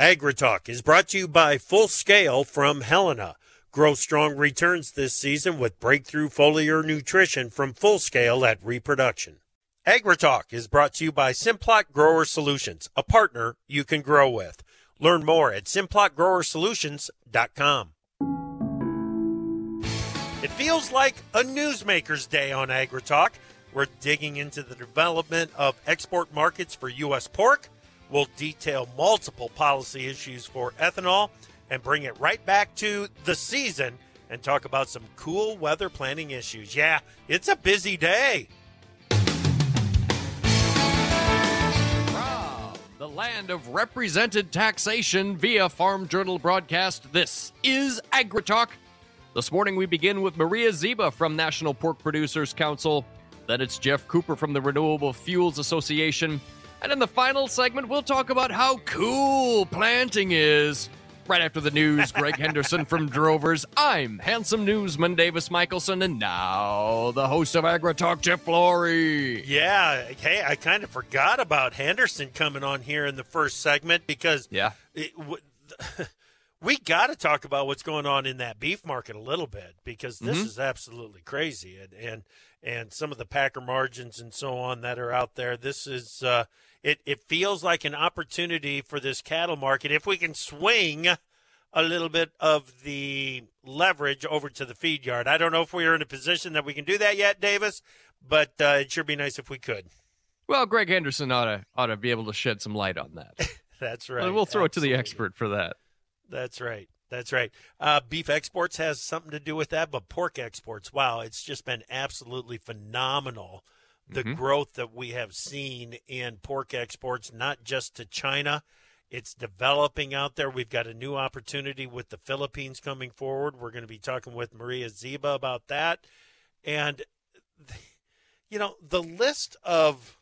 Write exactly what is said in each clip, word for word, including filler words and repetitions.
AgriTalk is brought to you by Full Scale from Helena. Grow strong returns this season with breakthrough foliar nutrition from Full Scale at Reproduction. AgriTalk is brought to you by Simplot Grower Solutions, a partner you can grow with. Learn more at simplot grower solutions dot com. It feels like a newsmaker's day on AgriTalk. We're digging into the development of export markets for U S pork. We'll detail multiple policy issues for ethanol and bring it right back to the season and talk about some cool weather planning issues. Yeah, it's a busy day. From the land of represented taxation via Farm Journal broadcast, this is AgriTalk. This morning we begin with Maria Ziba from National Pork Producers Council. Then it's Jeff Cooper from the Renewable Fuels Association. And in the final segment, we'll talk about how cool planting is. Right after the news, Greg Henderson from Drovers. I'm handsome newsman Davis Michelson, and now the host of AgriTalk, Jeff Flory. Yeah, hey, I kind of forgot about Henderson coming on here in the first segment because yeah. it, w- we got to talk about what's going on in that beef market a little bit because this mm-hmm. is absolutely crazy. And, and and some of the packer margins and so on that are out there. This is uh, it, it feels like an opportunity for this cattle market. If we can swing a little bit of the leverage over to the feed yard. I don't know if we are in a position that we can do that yet, Davis, but uh, it'd sure be nice if we could. Well, Greg Henderson ought to, ought to be able to shed some light on that. That's right. We'll throw Absolutely. it to the expert for that. That's right. That's right. Uh, beef exports has something to do with that, but pork exports, wow, it's just been absolutely phenomenal, the mm-hmm. growth that we have seen in pork exports, not just to China. It's developing out there. We've got a new opportunity with the Philippines coming forward. We're going to be talking with Maria Ziba about that. And, you know, the list of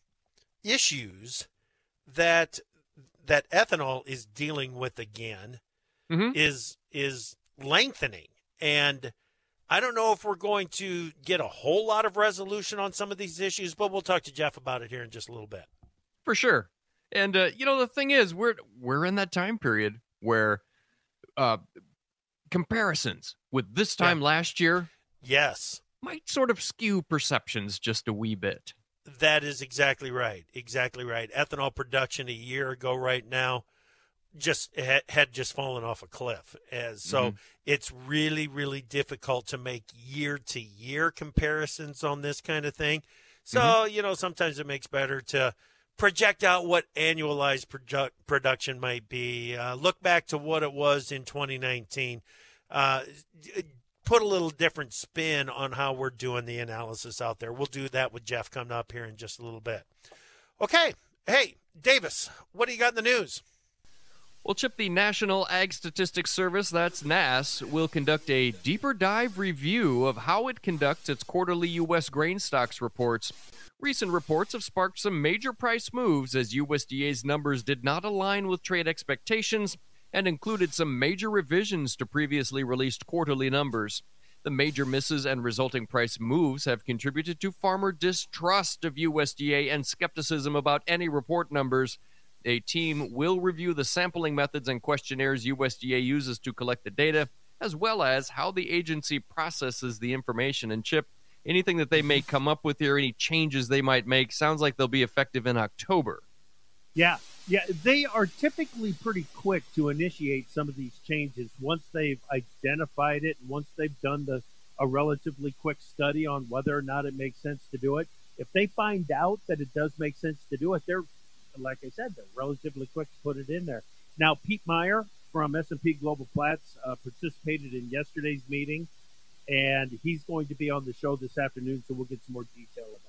issues that that ethanol is dealing with again mm-hmm. is is lengthening. And I don't know if we're going to get a whole lot of resolution on some of these issues, but we'll talk to Jeff about it here in just a little bit. For sure. And, uh, you know, the thing is, we're we're in that time period where uh, comparisons with this time yeah. last year yes, might sort of skew perceptions just a wee bit. That is exactly right. Exactly right. Ethanol production a year ago right now just had, had just fallen off a cliff. As, so mm-hmm. it's really, really difficult to make year-to-year comparisons on this kind of thing. So, mm-hmm. you know, sometimes it makes better to project out what annualized produ- production might be. Uh, look back to what it was in twenty nineteen. Uh, put a little different spin on how we're doing the analysis out there. We'll do that with Jeff coming up here in just a little bit. Okay. Hey, Davis, what do you got in the news? Well, Chip, the National Ag Statistics Service, that's N A S, will conduct a deeper dive review of how it conducts its quarterly U S grain stocks reports. Recent reports have sparked some major price moves as U S D A's numbers did not align with trade expectations and included some major revisions to previously released quarterly numbers. The major misses and resulting price moves have contributed to farmer distrust of U S D A and skepticism about any report numbers. A team will review the sampling methods and questionnaires U S D A uses to collect the data, as well as how the agency processes the information. And Chip, anything that they may come up with here, any changes they might make, sounds like they'll be effective in October. Yeah, yeah, they are typically pretty quick to initiate some of these changes once they've identified it, and once they've done the a relatively quick study on whether or not it makes sense to do it. If they find out that it does make sense to do it, they're, like I said, they're relatively quick to put it in there. Now, Pete Meyer from S and P Global Platts uh, participated in yesterday's meeting, and he's going to be on the show this afternoon, so we'll get some more detail about it.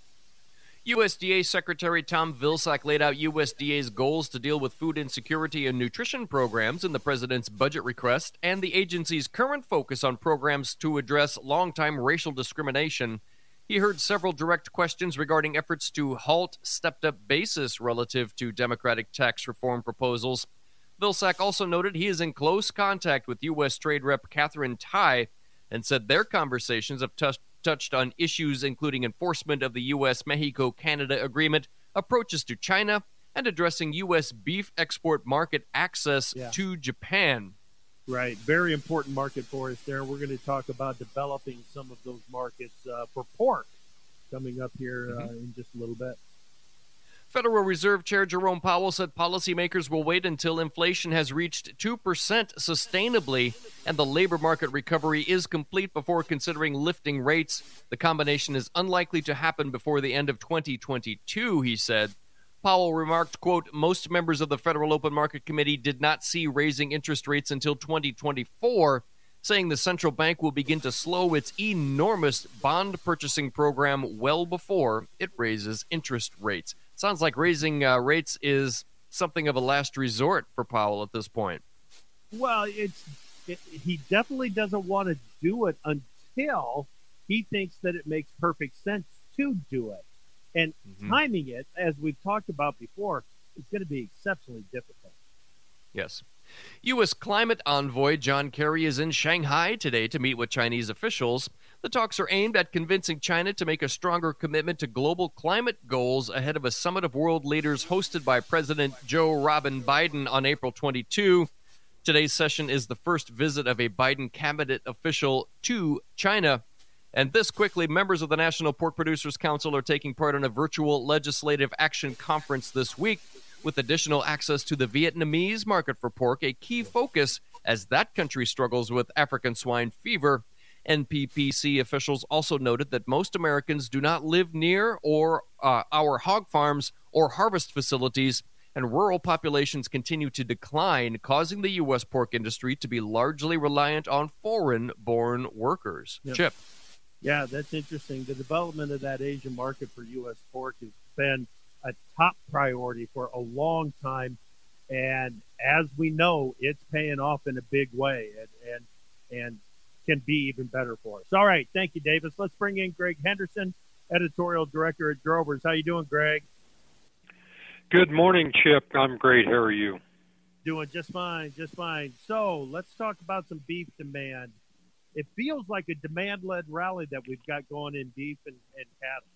U S D A Secretary Tom Vilsack laid out U S D A's goals to deal with food insecurity and nutrition programs in the president's budget request and the agency's current focus on programs to address long-time racial discrimination. He heard several direct questions regarding efforts to halt stepped-up basis relative to Democratic tax reform proposals. Vilsack also noted he is in close contact with U S Trade Rep Catherine Tai and said their conversations have touched touched on issues including enforcement of the U S Mexico Canada agreement, approaches to China, and addressing U S beef export market access yeah. to Japan. Right. Very important market for us there. We're going to talk about developing some of those markets uh, for pork coming up here uh, mm-hmm. in just a little bit. Federal Reserve Chair Jerome Powell said policymakers will wait until inflation has reached two percent sustainably and the labor market recovery is complete before considering lifting rates. The combination is unlikely to happen before the end of twenty twenty-two, he said. Powell remarked, quote, most members of the Federal Open Market Committee did not see raising interest rates until twenty twenty-four, saying the central bank will begin to slow its enormous bond purchasing program well before it raises interest rates. Sounds like raising uh, rates is something of a last resort for Powell at this point. Well, it's it, he definitely doesn't want to do it until he thinks that it makes perfect sense to do it. And mm-hmm. timing it, as we've talked about before, is going to be exceptionally difficult. Yes. U S climate envoy John Kerry is in Shanghai today to meet with Chinese officials. The talks are aimed at convincing China to make a stronger commitment to global climate goals ahead of a summit of world leaders hosted by President Joe Robin Biden on April twenty-second. Today's session is the first visit of a Biden cabinet official to China. And this quickly, members of the National Pork Producers Council are taking part in a virtual legislative action conference this week with additional access to the Vietnamese market for pork, a key focus as that country struggles with African swine fever. N P P C officials also noted that most Americans do not live near or uh, our hog farms or harvest facilities, and rural populations continue to decline, causing the U S pork industry to be largely reliant on foreign-born workers. Yep. Chip. Yeah, that's interesting. The development of that Asian market for U S pork has been a top priority for a long time, and as we know, it's paying off in a big way, and and, and can be even better for us. All right, thank you, Davis. Let's bring in Greg Henderson, editorial director at Drovers. How you doing, Greg? Good morning, Chip. I'm great. How are you? Doing just fine, just fine. So let's talk about some beef demand. It feels like a demand-led rally that we've got going in beef and, and cattle.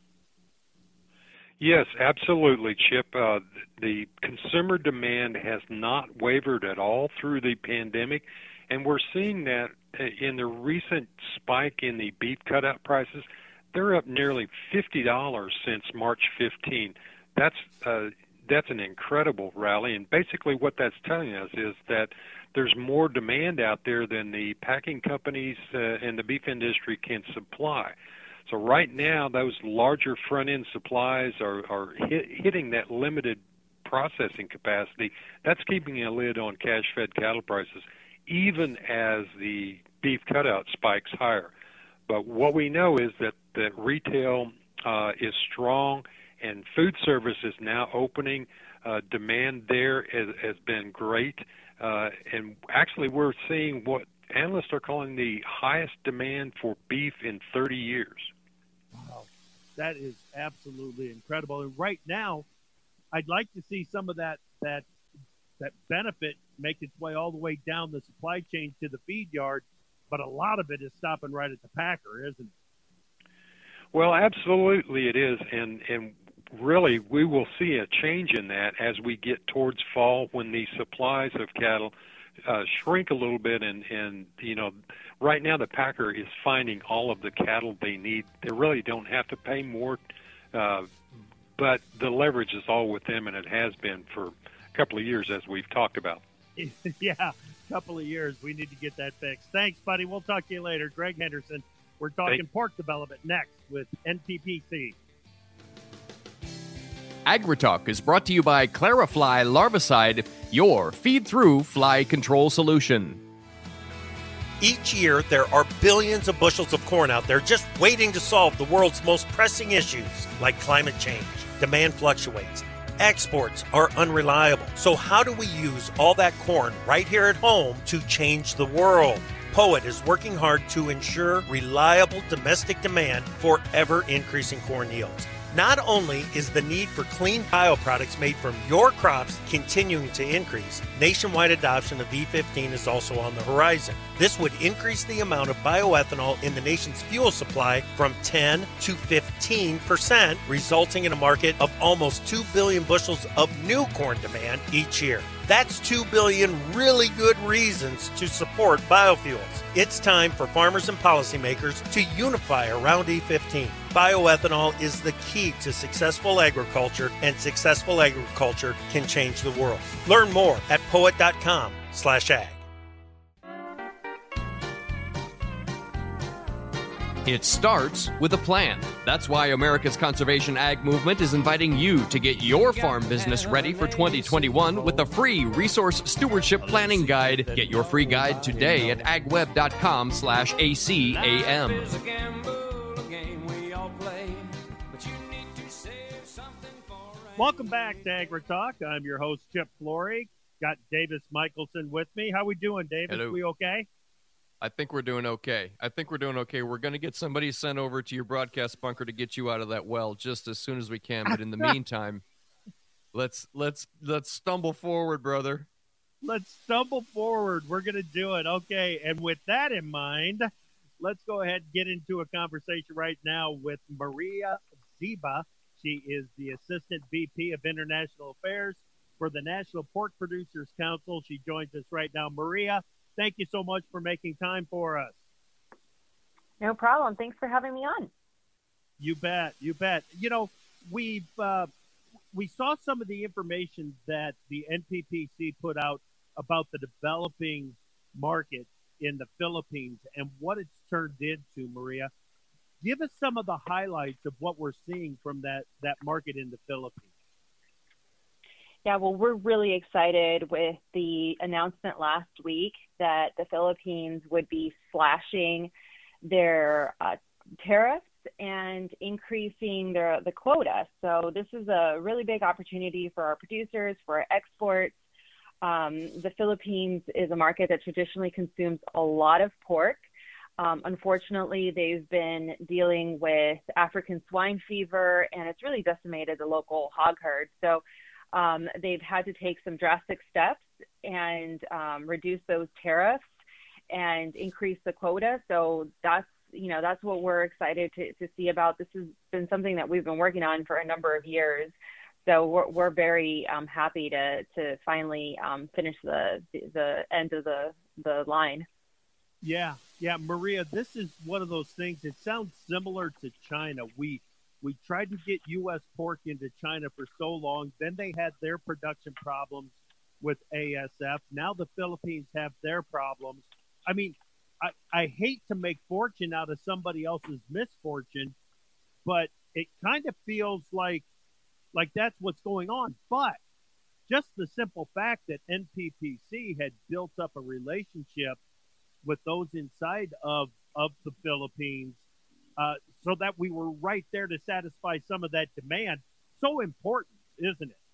Yes, absolutely, Chip. Uh, the consumer demand has not wavered at all through the pandemic, and we're seeing that in the recent spike in the beef cutout prices. They're up nearly fifty dollars since March fifteenth. That's uh, that's an incredible rally, and basically what that's telling us is that there's more demand out there than the packing companies uh, and the beef industry can supply. So right now, those larger front-end supplies are, are hit, hitting that limited processing capacity. That's keeping a lid on cash-fed cattle prices, even as the beef cutout spikes higher. But what we know is that, that retail uh, is strong, and food service is now opening. Uh, demand there has, has been great. Uh, and actually, we're seeing what analysts are calling the highest demand for beef in thirty years. Wow, that is absolutely incredible. And right now, I'd like to see some of that that that benefit make its way all the way down the supply chain to the feed yard, but a lot of it is stopping right at the packer, isn't it? Well, absolutely it is, and and really we will see a change in that as we get towards fall, when the supplies of cattle uh, shrink a little bit, and and you know, right now the packer is finding all of the cattle they need. They really don't have to pay more, uh, but the leverage is all with them, and it has been for a couple of years, as we've talked about. Yeah, a couple of years. We need to get that fixed. Thanks, buddy. We'll talk to you later. Greg Henderson. We're talking Thanks. pork development next with N P P C. AgriTalk is brought to you by Clarifly Larvicide, your feed-through fly control solution. Each year, there are billions of bushels of corn out there just waiting to solve the world's most pressing issues, like climate change. Demand fluctuates. Exports are unreliable. So how do we use all that corn right here at home to change the world? POET is working hard to ensure reliable domestic demand for ever-increasing corn yields. Not only is the need for clean bioproducts made from your crops continuing to increase, nationwide adoption of E fifteen is also on the horizon. This would increase the amount of bioethanol in the nation's fuel supply from ten to fifteen percent, resulting in a market of almost two billion bushels of new corn demand each year. That's two billion really good reasons to support biofuels. It's time for farmers and policymakers to unify around E fifteen. Bioethanol is the key to successful agriculture, and successful agriculture can change the world. Learn more at poet.com slash ag. It starts with a plan. That's why America's Conservation Ag Movement is inviting you to get your farm business ready for twenty twenty-one with a free resource stewardship planning guide. Get your free guide today at agweb.com slash ACAM. Welcome back to Agri Talk. I'm your host, Chip Flory. Got Davis Michelson with me. How we doing, Davis? Hello. We okay? I think we're doing okay. I think we're doing okay. We're going to get somebody sent over to your broadcast bunker to get you out of that well just as soon as we can. But in the meantime, let's let's let's stumble forward, brother. Let's stumble forward. We're going to do it. Okay. And with that in mind, let's go ahead and get into a conversation right now with Maria Ziba. She is the Assistant V P of International Affairs for the National Pork Producers Council. She joins us right now. Maria, thank you so much for making time for us. No problem. Thanks for having me on. You bet. You bet. You know, we've uh, we saw some of the information that the N P P C put out about the developing market in the Philippines and what it's turned into, Maria. Give us some of the highlights of what we're seeing from that, that market in the Philippines. Yeah, well, we're really excited with the announcement last week that the Philippines would be slashing their uh, tariffs and increasing their the quota. So this is a really big opportunity for our producers, for our exports. Um, the Philippines is a market that traditionally consumes a lot of pork. Um, unfortunately, they've been dealing with African swine fever, and it's really decimated the local hog herd. So um, they've had to take some drastic steps and um, reduce those tariffs and increase the quota. So that's, you know, that's what we're excited to, to see about. This has been something that we've been working on for a number of years. So we're, we're very um, happy to, to finally um, finish the, the end of the, the line. Yeah, yeah, Maria, this is one of those things. It sounds similar to China. We we tried to get U S pork into China for so long. Then they had their production problems with A S F. Now the Philippines have their problems. I mean, I, I hate to make fortune out of somebody else's misfortune, but it kind of feels like like that's what's going on. But just the simple fact that N P P C had built up a relationship with those inside of, of the Philippines, uh, so that we were right there to satisfy some of that demand. So important, isn't it?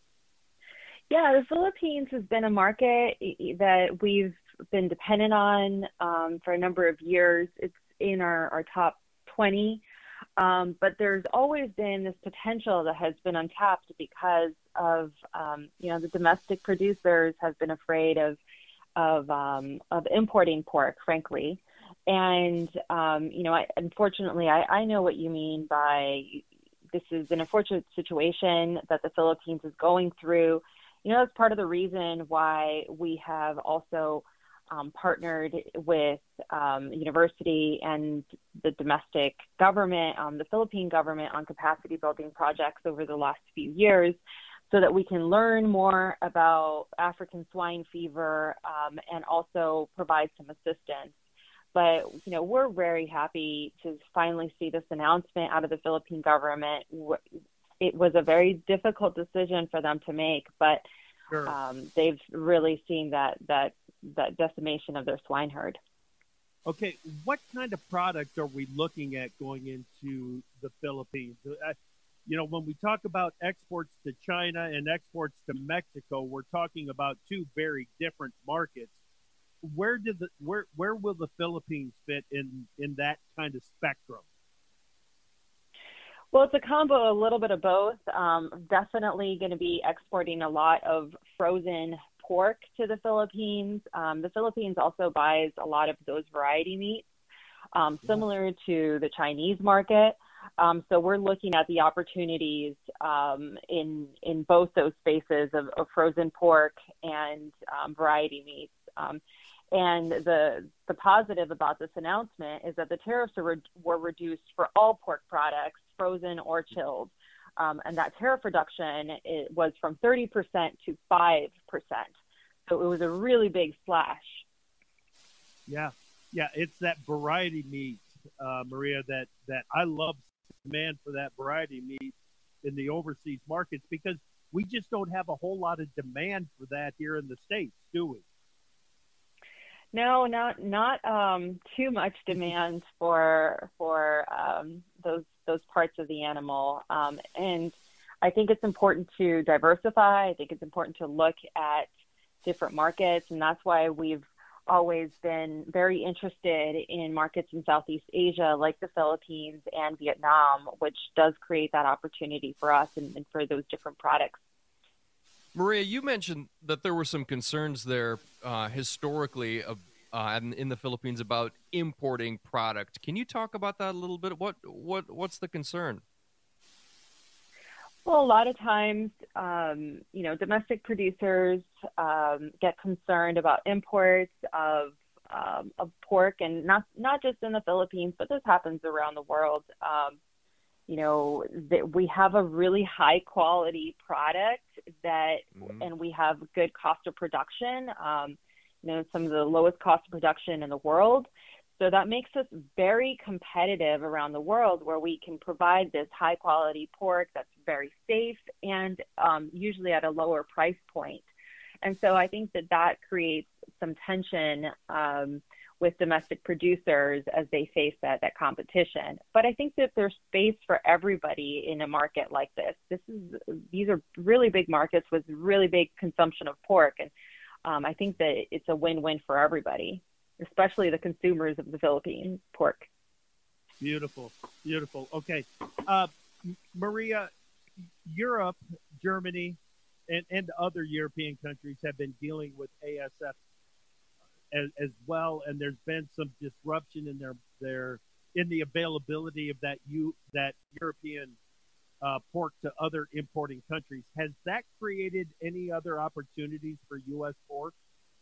Yeah, the Philippines has been a market that we've been dependent on um, for a number of years. It's in our, our top twenty, um, but there's always been this potential that has been untapped because of, um, you know, the domestic producers have been afraid of of um, of importing pork, frankly. And, um, you know, I, unfortunately, I, I know what you mean by this is an unfortunate situation that the Philippines is going through. You know, that's part of the reason why we have also um, partnered with um, university and the domestic government, um, the Philippine government, on capacity building projects over the last few years, so that we can learn more about African swine fever um, and also provide some assistance. But, you know, we're very happy to finally see this announcement out of the Philippine government. It was a very difficult decision for them to make, but sure. um, they've really seen that, that, that decimation of their swine herd. Okay, what kind of product are we looking at going into the Philippines? I, You know, when we talk about exports to China and exports to Mexico, we're talking about two very different markets. Where did the where where will the Philippines fit in in that kind of spectrum? Well, it's a combo, a little bit of both. Um, definitely going to be exporting a lot of frozen pork to the Philippines. Um, the Philippines also buys a lot of those variety meats, um, similar to the Chinese market. Um, so we're looking at the opportunities um, in in both those spaces of, of frozen pork and um, variety meats. Um, And the the positive about this announcement is that the tariffs are re- were reduced for all pork products, frozen or chilled. Um, and that tariff reduction it was from thirty percent to five percent. So it was a really big splash. Yeah, yeah, it's that variety meat, uh, Maria, that, that I love demand for that variety meat in the overseas markets because we just don't have a whole lot of demand for that here in the States, do we? No, not not um, too much demand for for um, those those parts of the animal, um, and I think it's important to diversify. I think it's important to look at different markets, and that's why we've always been very interested in markets in Southeast Asia, like the Philippines and Vietnam, which does create that opportunity for us and, and for those different products. Maria, you mentioned that there were some concerns there uh, historically uh, uh, in, in the Philippines about importing product. Can you talk about that a little bit? What what what's the concern? Well, a lot of times, um, you know, domestic producers um, get concerned about imports of um, of pork, and not not just in the Philippines, but this happens around the world. Um, You know, that we have a really high quality product that, mm-hmm. and we have good cost of production, um, you know, some of the lowest cost of production in the world. So that makes us very competitive around the world, where we can provide this high quality pork that's very safe and um, usually at a lower price point. And so I think that that creates some tension um, with domestic producers as they face that, that competition. But I think that there's space for everybody in a market like this. This is, these are really big markets with really big consumption of pork. And um, I think that it's a win-win for everybody, especially the consumers of the Philippine pork. Beautiful, beautiful. Okay. Uh, Maria, Europe, Germany, and, and other European countries have been dealing with A S F As, as well, and there's been some disruption in their their in the availability of that you that European uh, pork to other importing countries. Has that created any other opportunities for U S pork?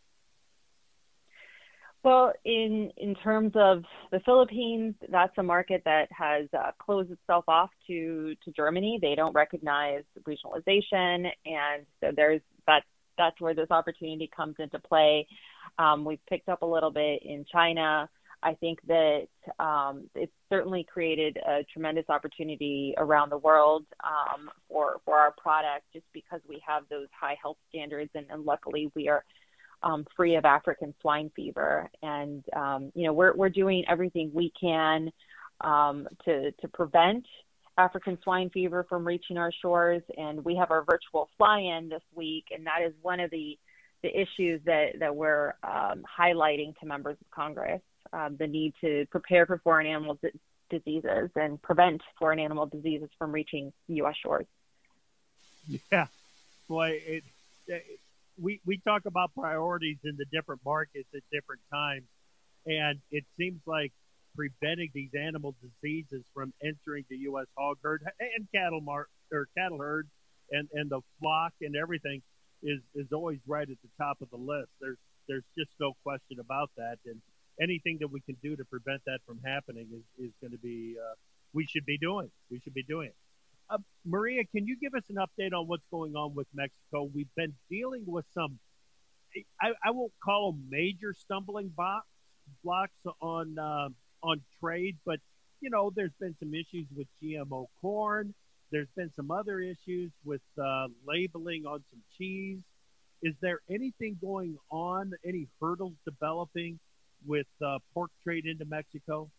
Well, in in terms of the Philippines, that's a market that has uh, closed itself off to to Germany. They don't recognize regionalization, and so there's that. That's where this opportunity comes into play. Um, we've picked up a little bit in China. I think that um, it's certainly created a tremendous opportunity around the world um, for for our product, just because we have those high health standards, and, and luckily we are um, free of African swine fever. And um, you know, we're we're doing everything we can um, to to prevent African swine fever from reaching our shores, and we have our virtual fly-in this week, and that is one of the the issues that that we're um, highlighting to members of Congress, um, the need to prepare for foreign animal d- diseases and prevent foreign animal diseases from reaching U S shores. Yeah, boy, it, it, we we talk about priorities in the different markets at different times, and it seems like preventing these animal diseases from entering the U S hog herd and cattle mar- or cattle herd and, and the flock and everything is, is always right at the top of the list. There's there's just no question about that. And anything that we can do to prevent that from happening is, is going to be uh, we should be doing. We should be doing it. Uh, Maria, can you give us an update on what's going on with Mexico? We've been dealing with some, I, I won't call them major stumbling blocks blocks on. Uh, on trade, but you know, there's been some issues with G M O corn. There's been some other issues with uh, labeling on some cheese. Is there anything going on, any hurdles developing with uh, pork trade into Mexico?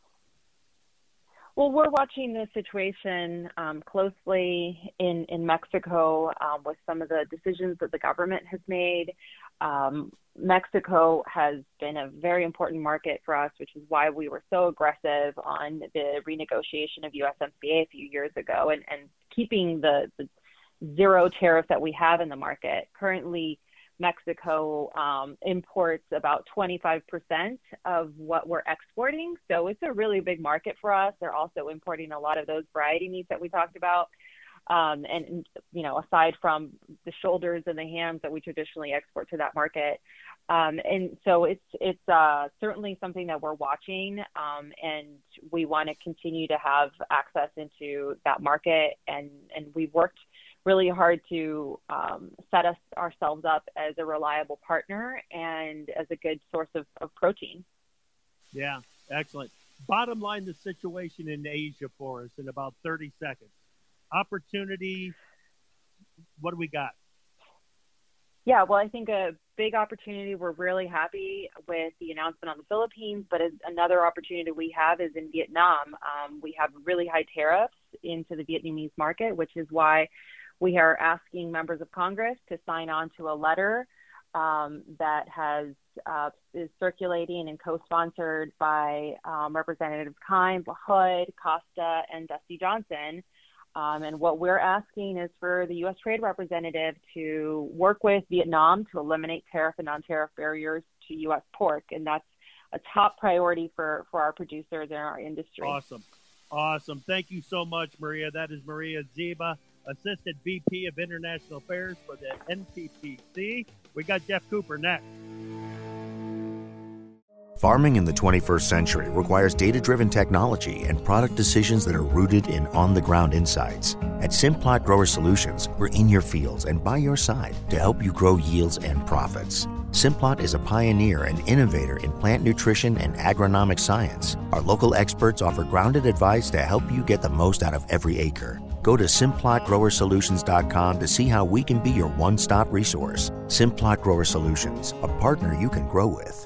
Well, we're watching the situation um, closely in, in Mexico um, with some of the decisions that the government has made. Um, Mexico has been a very important market for us, which is why we were so aggressive on the renegotiation of U S M C A a few years ago and, and keeping the, the zero tariff that we have in the market. Currently, Mexico um, imports about twenty-five percent of what we're exporting. So it's a really big market for us. They're also importing a lot of those variety meats that we talked about. Um, and, you know, aside from the shoulders and the hams that we traditionally export to that market. Um, and so it's it's uh, certainly something that we're watching, um, and we want to continue to have access into that market. And, and we've worked really hard to um, set us ourselves up as a reliable partner and as a good source of, of protein. Yeah, excellent. Bottom line, the situation in Asia for us in about thirty seconds. Opportunity, what do we got? Yeah, well, I think a big opportunity, we're really happy with the announcement on the Philippines, but another opportunity we have is in Vietnam. Um, we have really high tariffs into the Vietnamese market, which is why we are asking members of Congress to sign on to a letter um, that has uh, is circulating and co-sponsored by um, Representatives Kynes, LaHood, Costa, and Dusty Johnson. Um, and what we're asking is for the U S Trade Representative to work with Vietnam to eliminate tariff and non-tariff barriers to U S pork. And that's a top priority for, for our producers and our industry. Awesome. Awesome. Thank you so much, Maria. That is Maria Ziba, Assistant V P of International Affairs for the N P P C. We got Jeff Cooper next. Farming in the twenty-first century requires data-driven technology and product decisions that are rooted in on-the-ground insights. At Simplot Grower Solutions, we're in your fields and by your side to help you grow yields and profits. Simplot is a pioneer and innovator in plant nutrition and agronomic science. Our local experts offer grounded advice to help you get the most out of every acre. Go to simplot grower solutions dot com to see how we can be your one-stop resource. Simplot Grower Solutions, a partner you can grow with.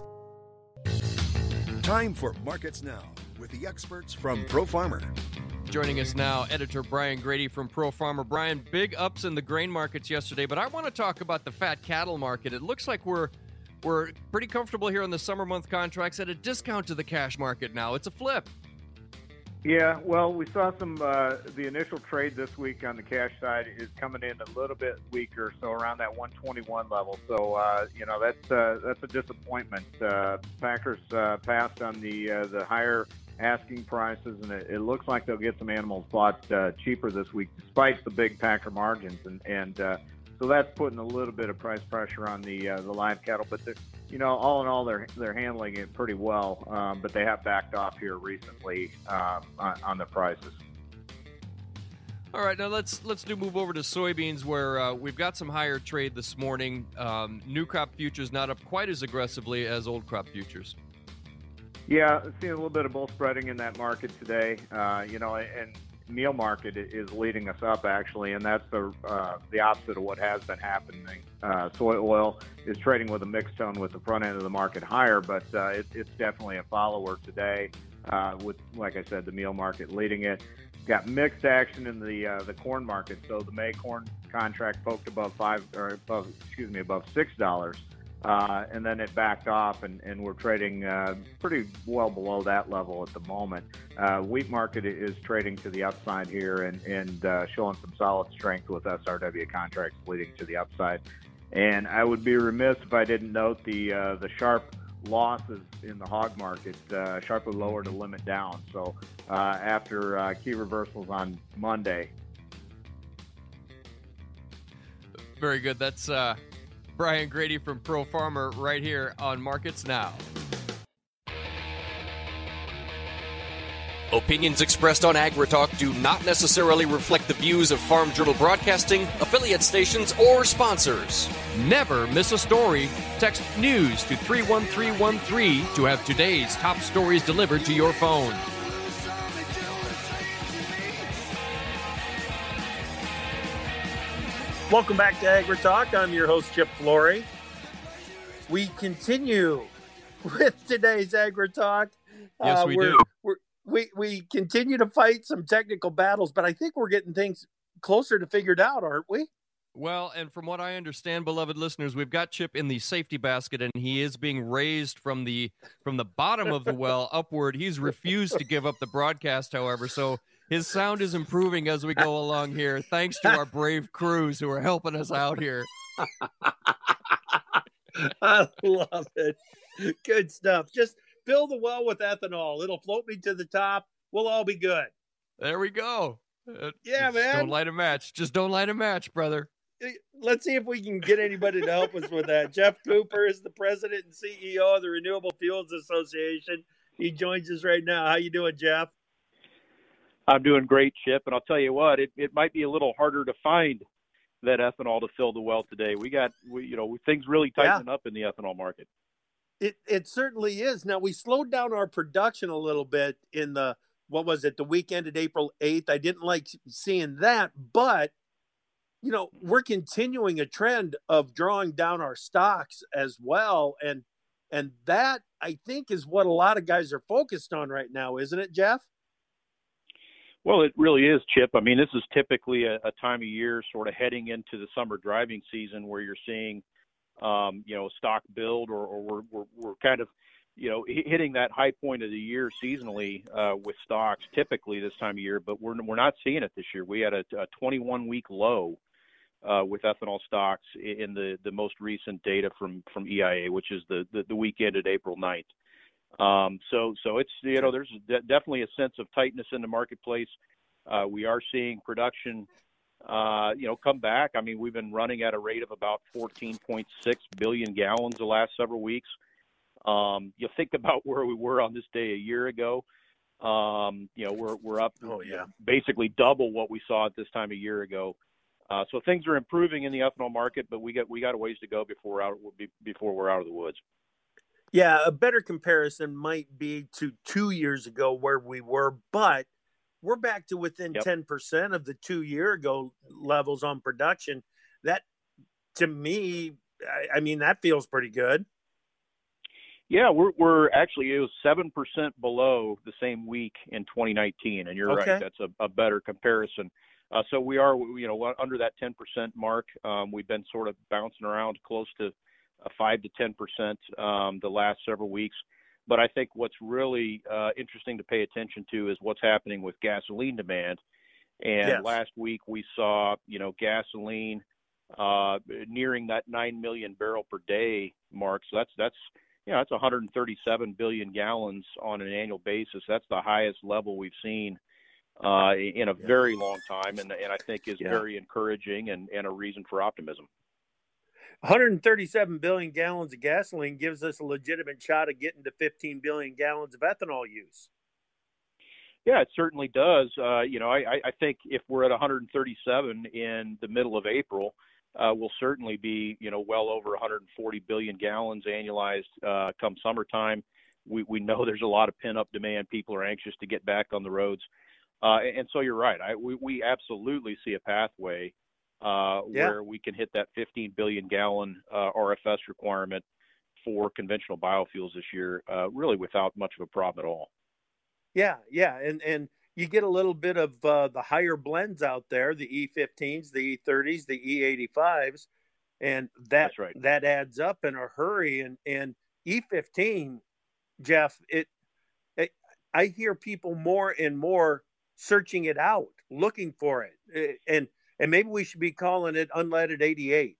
Time for Markets Now with the experts from Pro Farmer. Joining us now, editor Brian Grady from Pro Farmer. Brian, big ups in the grain markets yesterday, but I want to talk about the fat cattle market. It looks like we're we're pretty comfortable here on the summer month contracts at a discount to the cash market now. It's a flip. Yeah, well, we saw some, uh, the initial trade this week on the cash side is coming in a little bit weaker, so around that one twenty-one level. So, uh, you know, that's uh, that's a disappointment. Uh, Packers uh, passed on the uh, the higher asking prices, and it, it looks like they'll get some animals bought uh, cheaper this week, despite the big Packer margins. And, and uh, so that's putting a little bit of price pressure on the uh, the live cattle. But, you know, all in all, they're they're handling it pretty well. Um, but they have backed off here recently um, on, on the prices. All right, now let's let's do move over to soybeans, where uh, we've got some higher trade this morning. Um, new crop futures not up quite as aggressively as old crop futures. Yeah, seeing a little bit of bull spreading in that market today. Uh, you know, and meal market is leading us up, actually, and that's the uh, the opposite of what has been happening. Uh, soy oil is trading with a mixed tone with the front end of the market higher, but uh, it, it's definitely a follower today uh, with, like I said, the meal market leading it. Got mixed action in the uh, the corn market. So the May corn contract poked above five, or above, excuse me, above six dollars. Uh, and then it backed off, and, and we're trading uh, pretty well below that level at the moment. Uh, wheat market is trading to the upside here and, and uh, showing some solid strength with S R W contracts leading to the upside. And I would be remiss if I didn't note the uh, the sharp losses in the hog market, uh, sharply lowered the limit down. So uh, after uh, key reversals on Monday. Very good. That's uh Brian Grady from Pro Farmer right here on Markets Now. Opinions expressed on AgriTalk do not necessarily reflect the views of Farm Journal Broadcasting, affiliate stations, or sponsors. Never miss a story. Text NEWS to three one three one three to have today's top stories delivered to your phone. Welcome back to AgriTalk. I'm your host, Chip Flory. We continue with today's AgriTalk. Yes, uh, we we're, do. We're, we we continue to fight some technical battles, but I think we're getting things closer to figured out, aren't we? Well, and from what I understand, beloved listeners, we've got Chip in the safety basket, and he is being raised from the from the bottom of the well upward. He's refused to give up the broadcast, however, so his sound is improving as we go along here, thanks to our brave crews who are helping us out here. I love it. Good stuff. Just fill the well with ethanol. It'll float me to the top. We'll all be good. There we go. Uh, yeah, just man. Don't light a match. Just don't light a match, brother. Let's see if we can get anybody to help us with that. Jeff Cooper is the president and C E O of the Renewable Fuels Association. He joins us right now. How you doing, Jeff? I'm doing great, Chip. And I'll tell you what, it, it might be a little harder to find that ethanol to fill the well today. We got, we, you know, things really tightening yeah. up in the ethanol market. It it certainly is. Now, we slowed down our production a little bit in the, what was it, the weekend of April eighth. I didn't like seeing that, but you know, we're continuing a trend of drawing down our stocks as well. And, and that I think is what a lot of guys are focused on right now, isn't it, Jeff? Well, it really is, Chip. I mean, this is typically a, a time of year sort of heading into the summer driving season where you're seeing, um, you know, stock build or, or we're, we're, we're kind of, you know, hitting that high point of the year seasonally uh, with stocks typically this time of year, but we're, we're not seeing it this year. We had a, a twenty-one week low Uh, with ethanol stocks in the, the most recent data from, from E I A, which is the, the, the week ended April ninth. Um, so so it's, you know, there's de- definitely a sense of tightness in the marketplace. Uh, we are seeing production, uh, you know, come back. I mean, we've been running at a rate of about fourteen point six billion gallons the last several weeks. Um, you think about where we were on this day a year ago. Um, you know, we're, we're up oh, yeah. basically double what we saw at this time a year ago. Uh, so things are improving in the ethanol market, but we got we got a ways to go before we're out before we're out of the woods. Yeah, a better comparison might be to two years ago where we were, but we're back to within ten yep. percent of the two year ago levels on production. That, to me, I, I mean, that feels pretty good. Yeah, we're we're actually it was seven percent below the same week in twenty nineteen, and you're okay. right, that's a, a better comparison. Uh, so we are, you know, under that ten percent mark. Um, we've been sort of bouncing around close to uh, five to ten percent um, the last several weeks. But I think what's really uh, interesting to pay attention to is what's happening with gasoline demand. And yes. last week we saw, you know, gasoline uh, nearing that nine million barrel per day mark. So that's that's you know that's one hundred thirty-seven billion gallons on an annual basis. That's the highest level we've seen uh, in a yeah. very long time, and and I think is yeah. very encouraging and, and a reason for optimism. one hundred thirty-seven billion gallons of gasoline gives us a legitimate shot at getting to fifteen billion gallons of ethanol use. Yeah, it certainly does. Uh, you know, I, I think if we're at one hundred thirty-seven in the middle of April, uh, we'll certainly be, you know, well over one hundred forty billion gallons annualized uh, come summertime. We we know there's a lot of pent-up demand. People are anxious to get back on the roads. Uh, and so you're right. I, we, we absolutely see a pathway uh, yeah. where we can hit that fifteen billion gallon uh, R F S requirement for conventional biofuels this year, uh, really without much of a problem at all. Yeah, yeah, and and you get a little bit of uh, the higher blends out there, the E fifteens, the E thirties, the E eighty-fives, and that That's right. that adds up in a hurry. And and E fifteen, Jeff, it, it I hear people more and more searching it out, looking for it, and and maybe we should be calling it unleaded eighty-eight.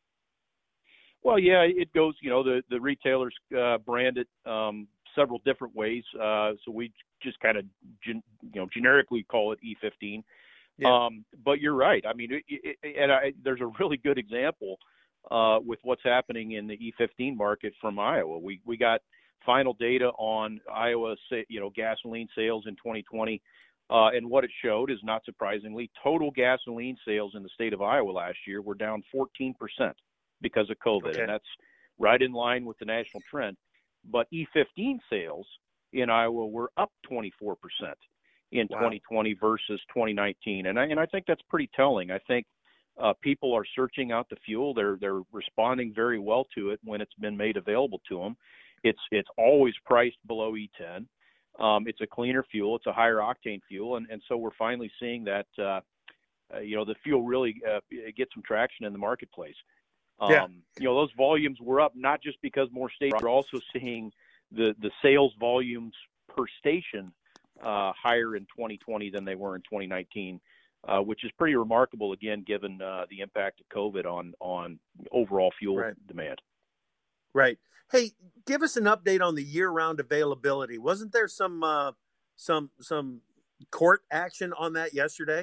Well, yeah, it goes. You know, the the retailers uh, brand it um, several different ways. Uh, so we just kind of gen, you know generically call it E fifteen. Yeah. Um, but you're right. I mean, it, it, and I, there's a really good example uh, with what's happening in the E fifteen market from Iowa. We we got final data on Iowa, you know, gasoline sales in twenty twenty. Uh, and what it showed is, not surprisingly, total gasoline sales in the state of Iowa last year were down fourteen percent because of COVID. Okay. And that's right in line with the national trend. But E fifteen sales in Iowa were up twenty-four percent in wow. twenty twenty versus twenty nineteen. And I, and I think that's pretty telling. I think uh, people are searching out the fuel. They're they're responding very well to it when it's been made available to them. It's, it's always priced below E ten. Um, it's a cleaner fuel. It's a higher octane fuel. And, and so we're finally seeing that, uh, uh, you know, the fuel really uh, get some traction in the marketplace. Um, Yeah. You know, those volumes were up not just because more states are also seeing the, the sales volumes per station uh, higher in twenty twenty than they were in twenty nineteen, uh, which is pretty remarkable, again, given uh, the impact of COVID on, on overall fuel Right. demand. Right. Hey, give us an update on the year-round availability. Wasn't there some uh, some some court action on that yesterday?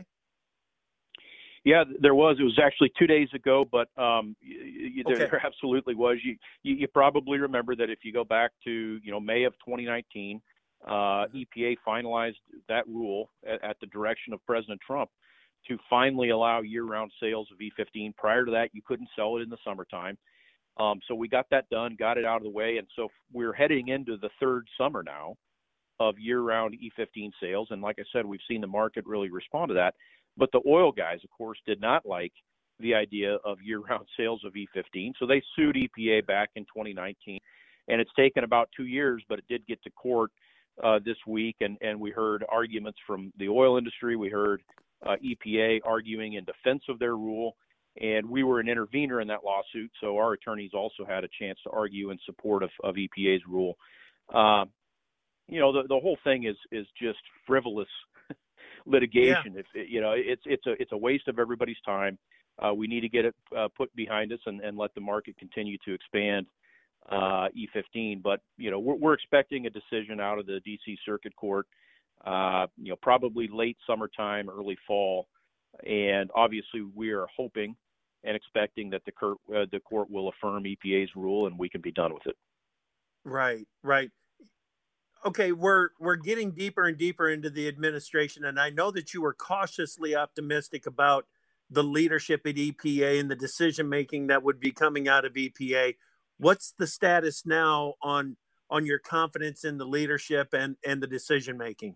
Yeah, there was. It was actually two days ago, but um, y- y- there, Okay. there absolutely was. You, you you probably remember that if you go back to you know May of twenty nineteen, uh, E P A finalized that rule at, at the direction of President Trump to finally allow year-round sales of E fifteen. Prior to that, you couldn't sell it in the summertime. Um, so we got that done, got it out of the way, and so we're heading into the third summer now of year-round E fifteen sales. And like I said, we've seen the market really respond to that. But the oil guys, of course, did not like the idea of year-round sales of E fifteen, so they sued E P A back in twenty nineteen. And it's taken about two years, but it did get to court uh, this week, and, and we heard arguments from the oil industry. We heard uh, E P A arguing in defense of their rule, and we were an intervener in that lawsuit, so our attorneys also had a chance to argue in support of, of E P A's rule. Uh, you know, the, the whole thing is is just frivolous litigation. Yeah. If you know, it's it's a it's a waste of everybody's time. Uh, we need to get it uh, put behind us and, and let the market continue to expand uh, E fifteen. But you know, we're, we're expecting a decision out of the D C Circuit Court. Uh, you know, probably late summertime, early fall, and obviously we are hoping and expecting that the court uh, the court will affirm E P A's rule and we can be done with it. Right, right. Okay, we're we're getting deeper and deeper into the administration, and I know that you were cautiously optimistic about the leadership at E P A and the decision making that would be coming out of E P A. What's the status now on on your confidence in the leadership and, and the decision making?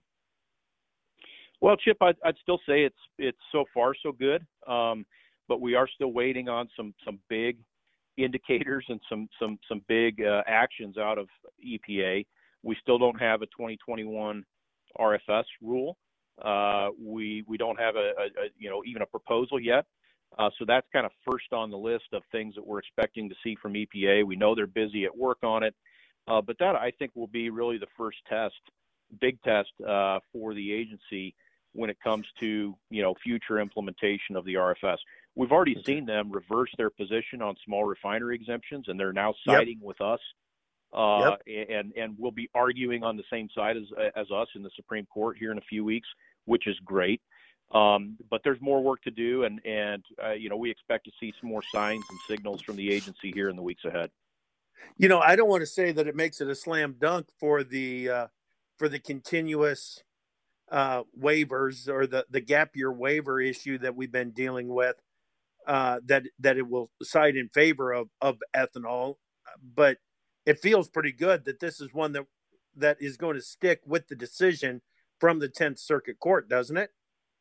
Well, Chip, I'd, I'd still say it's it's so far so good, um, but we are still waiting on some some big indicators and some some some big uh, actions out of E P A. We still don't have a twenty twenty-one R F S rule. Uh, we we don't have a, a, a you know even a proposal yet. Uh, so that's kind of first on the list of things that we're expecting to see from E P A. We know they're busy at work on it, uh, but that I think will be really the first test, big test uh, for the agency when it comes to you know future implementation of the R F S. We've already okay. seen them reverse their position on small refinery exemptions, and they're now siding yep. with us. Uh, yep. and, and we'll be arguing on the same side as, as us in the Supreme Court here in a few weeks, which is great. Um, but there's more work to do. And, and uh, you know, we expect to see some more signs and signals from the agency here in the weeks ahead. You know, I don't want to say that it makes it a slam dunk for the, uh, for the continuous uh, waivers or the, the gap year waiver issue that we've been dealing with, uh, that, that it will side in favor of, of ethanol. But it feels pretty good that this is one that that is going to stick with the decision from the tenth Circuit Court, doesn't it?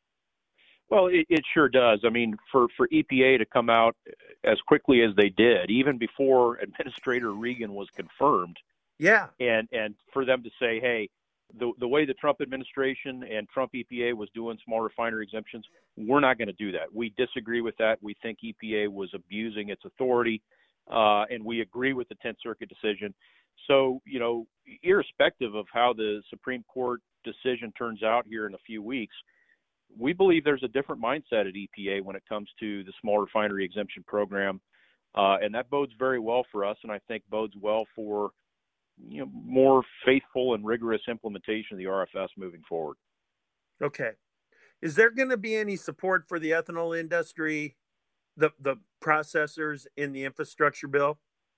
Well, it, it sure does. I mean, for, for E P A to come out as quickly as they did, even before Administrator Regan was confirmed, yeah, and and for them to say, hey, the the way the Trump administration and Trump E P A was doing small refinery exemptions, we're not going to do that. We disagree with that. We think E P A was abusing its authority. Uh, and we agree with the tenth Circuit decision. So, you know, irrespective of how the Supreme Court decision turns out here in a few weeks, we believe there's a different mindset at E P A when it comes to the small refinery exemption program. Uh, and that bodes very well for us, and I think bodes well for, you know, more faithful and rigorous implementation of the R F S moving forward. Okay. Is there going to be any support for the ethanol industry, the the processors in the infrastructure bill?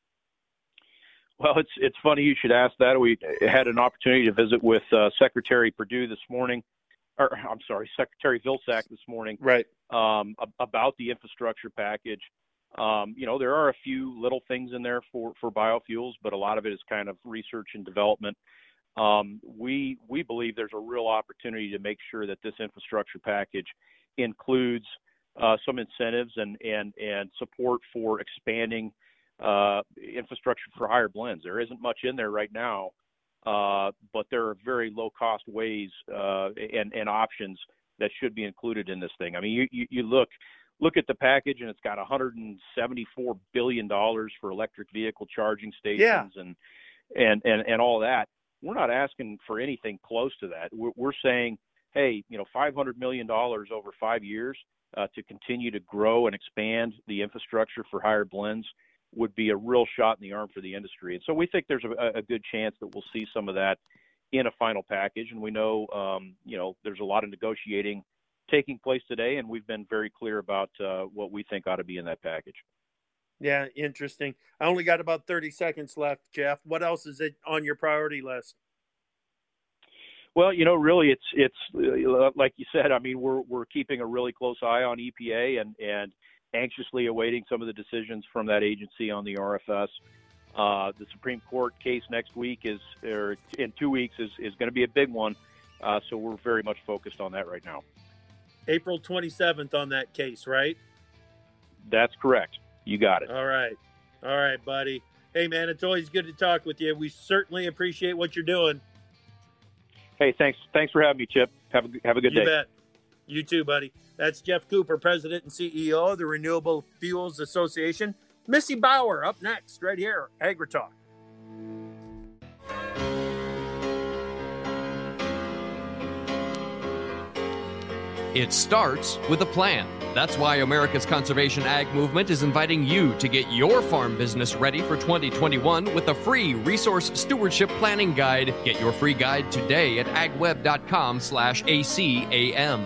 Well, it's it's funny you should ask that. We had an opportunity to visit with uh, Secretary Perdue this morning, or I'm sorry, Secretary Vilsack this morning, right? Um, about the infrastructure package. Um, you know, there are a few little things in there for, for biofuels, but a lot of it is kind of research and development. Um, we we believe there's a real opportunity to make sure that this infrastructure package includes Uh, some incentives and, and, and support for expanding uh, infrastructure for higher blends. There isn't much in there right now, uh, but there are very low-cost ways uh, and, and options that should be included in this thing. I mean, you, you, you look look at the package, and it's got one hundred seventy-four billion dollars for electric vehicle charging stations Yeah. and, and, and, and all that. We're not asking for anything close to that. We're, we're saying, hey, you know, five hundred million dollars over five years uh, to continue to grow and expand the infrastructure for higher blends would be a real shot in the arm for the industry. And so we think there's a, a good chance that we'll see some of that in a final package. And we know, um, you know, there's a lot of negotiating taking place today, and we've been very clear about uh, what we think ought to be in that package. Yeah, interesting. I only got about thirty seconds left, Jeff. What else is it on your priority list? Well, you know, really, it's it's uh, like you said. I mean, we're we're keeping a really close eye on E P A and and anxiously awaiting some of the decisions from that agency on the R F S. Uh, the Supreme Court case next week is, or in two weeks, is is going to be a big one. Uh, so we're very much focused on that right now. April twenty-seventh on that case, right? That's correct. You got it. All right. All right, buddy. Hey, man, it's always good to talk with you. We certainly appreciate what you're doing. Hey, thanks. Thanks for having me, Chip. Have a have a good you day. You bet. You too, buddy. That's Jeff Cooper, President and C E O of the Renewable Fuels Association. Missy Bauer up next, right here, AgriTalk. It starts with a plan. That's why America's Conservation Ag Movement is inviting you to get your farm business ready for twenty twenty-one with a free resource stewardship planning guide. Get your free guide today at agweb.com slash ACAM.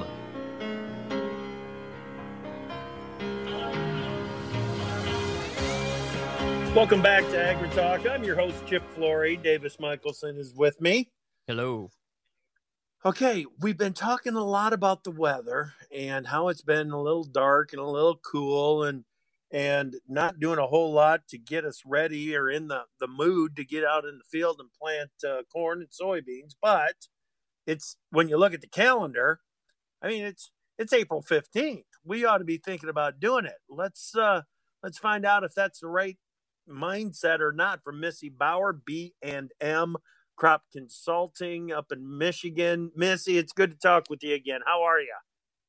Welcome back to AgriTalk. I'm your host, Chip Flory. Davis Michelson is with me. Hello. Okay, we've been talking a lot about the weather and how it's been a little dark and a little cool and and not doing a whole lot to get us ready or in the, the mood to get out in the field and plant uh, corn and soybeans. But it's when you look at the calendar, I mean, it's it's April fifteenth. We ought to be thinking about doing it. Let's uh, let's find out if that's the right mindset or not from Missy Bauer, B and M Crop Consulting up in Michigan. Missy, it's good to talk with you again. How are you?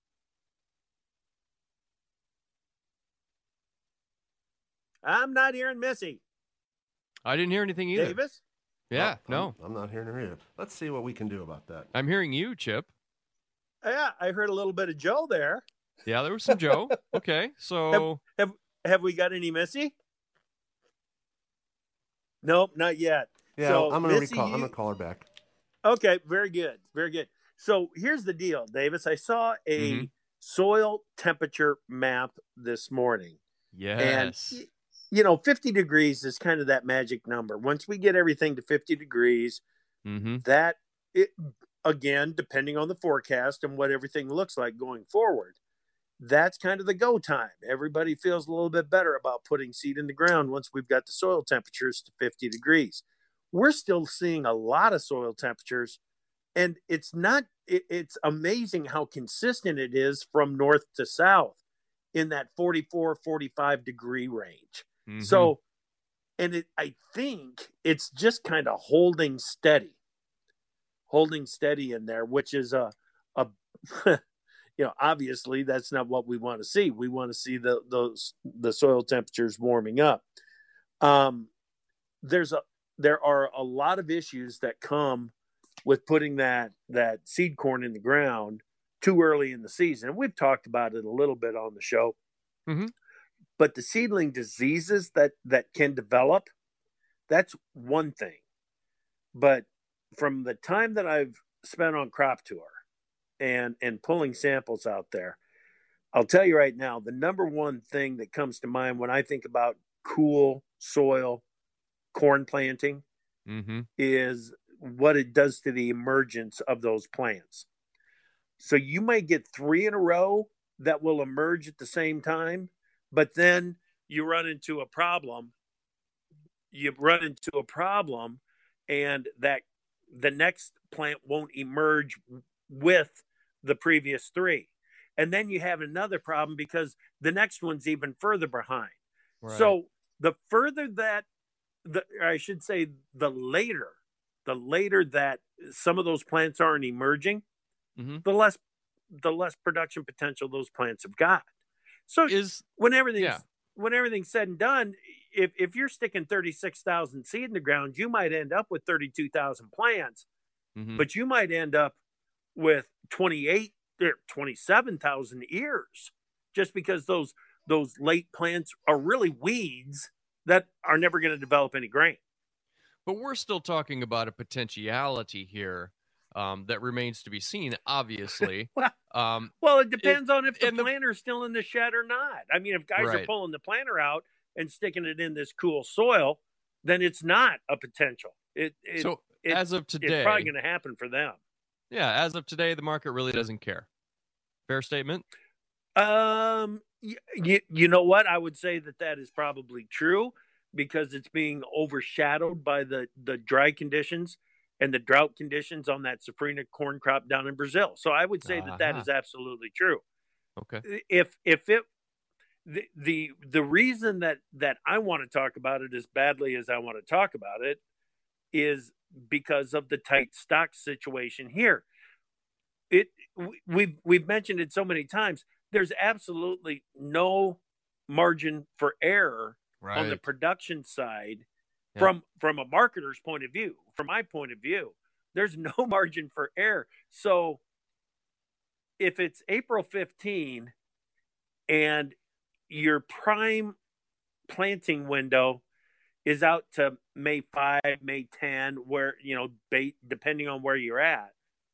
I'm not hearing Missy. I didn't hear anything either. Davis? Yeah, no. no. I'm, I'm not hearing her either. Let's see what we can do about that. I'm hearing you, Chip. Yeah, I heard a little bit of Joe there. Yeah, there was some Joe. Okay, so... Have, have, have we got any Missy? Nope, not yet. Yeah, so, I'm gonna Missy, recall. you... I'm gonna call her back. Okay, very good, very good. So here's the deal, Davis. I saw a mm-hmm. soil temperature map this morning. Yes. And, you know, fifty degrees is kind of that magic number. Once we get everything to fifty degrees, mm-hmm. that, it, again, depending on the forecast and what everything looks like going forward, that's kind of the go time. Everybody feels a little bit better about putting seed in the ground once we've got the soil temperatures to fifty degrees. We're still seeing a lot of soil temperatures, and it's not, it, it's amazing how consistent it is from north to south in that forty-four, forty-five degree range. Mm-hmm. So, and it, I think it's just kind of holding steady, holding steady in there, which is a, a, you know, obviously that's not what we want to see. We want to see the, those, the soil temperatures warming up. Um, there's a, there are a lot of issues that come with putting that, that seed corn in the ground too early in the season. And we've talked about it a little bit on the show, mm-hmm. but the seedling diseases that, that can develop, that's one thing. But from the time that I've spent on Crop Tour and, and pulling samples out there, I'll tell you right now, the number one thing that comes to mind when I think about cool soil corn planting mm-hmm. is what it does to the emergence of those plants. So you might get three in a row that will emerge at the same time, but then you run into a problem. You run into a problem and that the next plant won't emerge with the previous three. And then you have another problem because the next one's even further behind. Right. So the further that, the I should say the later, the later that some of those plants aren't emerging, mm-hmm. the less the less production potential those plants have got. So is when everything's yeah. when everything's said and done, if if you're sticking thirty-six thousand seed in the ground, you might end up with thirty-two thousand plants, mm-hmm. but you might end up with twenty-eight or twenty-seven thousand ears, just because those those late plants are really weeds that are never going to develop any grain. But we're still talking about a potentiality here um, that remains to be seen, obviously. well, um, well, it depends it, on if the the, planter's still in the shed or not. I mean, if guys right. are pulling the planter out and sticking it in this cool soil, then it's not a potential. It, it so it, as of today, it's probably going to happen for them. Yeah, as of today, the market really doesn't care. Fair statement? Um, you, you know what? I would say that that is probably true, because it's being overshadowed by the, the dry conditions and the drought conditions on that safrinha corn crop down in Brazil. So I would say uh-huh. that that is absolutely true. Okay. If, if it, the, the, the reason that, that I want to talk about it as badly as I want to talk about it is because of the tight stock situation here. It, we've, we've mentioned it so many times. There's absolutely no margin for error right. on the production side. Yeah. From from a marketer's point of view, from my point of view, there's no margin for error. So if it's April fifteenth and your prime planting window is out to May fifth, May tenth, where, you know, depending on where you're at,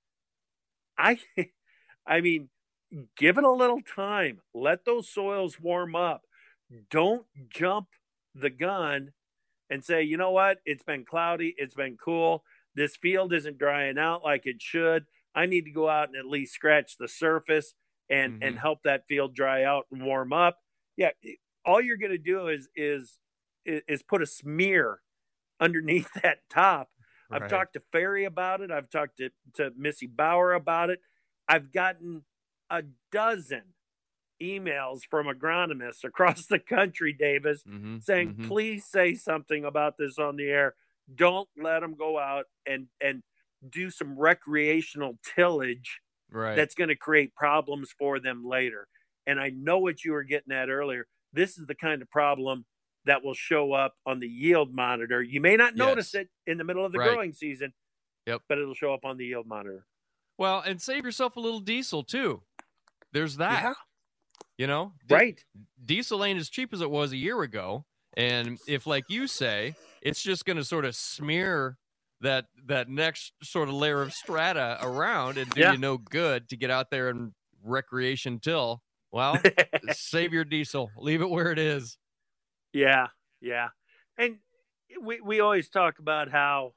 I I mean, give it a little time. Let those soils warm up. Don't jump the gun and say, you know what, it's been cloudy, it's been cool, this field isn't drying out like it should. I need to go out and at least scratch the surface and, mm-hmm. and help that field dry out and warm up. Yeah, all you're going to do is is is put a smear underneath that top. Right. I've talked to Ferry about it. I've talked to, to Missy Bauer about it. I've gotten a dozen emails from agronomists across the country, Davis, mm-hmm, saying, mm-hmm. please say something about this on the air. Don't let them go out and, and do some recreational tillage right. that's going to create problems for them later. And I know what you were getting at earlier. This is the kind of problem that will show up on the yield monitor. You may not notice yes. it in the middle of the right. growing season, yep. but it'll show up on the yield monitor. Well, and save yourself a little diesel too. There's that. Yeah. You know, right. Diesel ain't as cheap as it was a year ago. And if, like you say, it's just going to sort of smear that that next sort of layer of strata around and do yeah. you no good to get out there and recreation till, well, save your diesel. Leave it where it is. Yeah, yeah. And we we always talk about how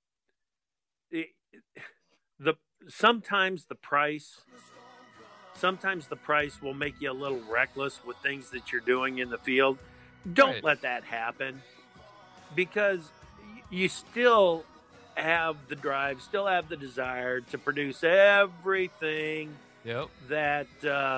it, the sometimes the price sometimes the price will make you a little reckless with things that you're doing in the field. Don't right. let that happen, because you still have the drive, still have the desire to produce everything yep. that uh,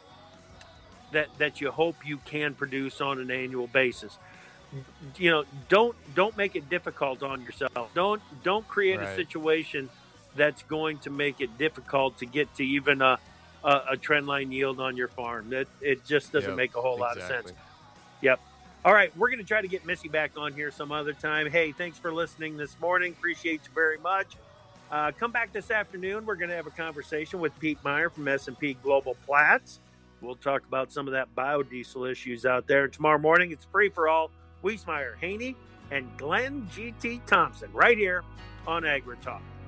that that you hope you can produce on an annual basis. You know, don't don't make it difficult on yourself. Don't don't create right. a situation that's going to make it difficult to get to even a a, a trend line yield on your farm. That it just doesn't yep. make a whole exactly. lot of sense. Yep. All right, we're going to try to get Missy back on here some other time. Hey, thanks for listening this morning. Appreciate you very much. Uh, come back this afternoon. We're going to have a conversation with Pete Meyer from S and P Global Platts. We'll talk about some of that biodiesel issues out there. Tomorrow morning, it's free for all. Wiesmeyer, Haney, and Glenn G T Thompson right here on AgriTalk.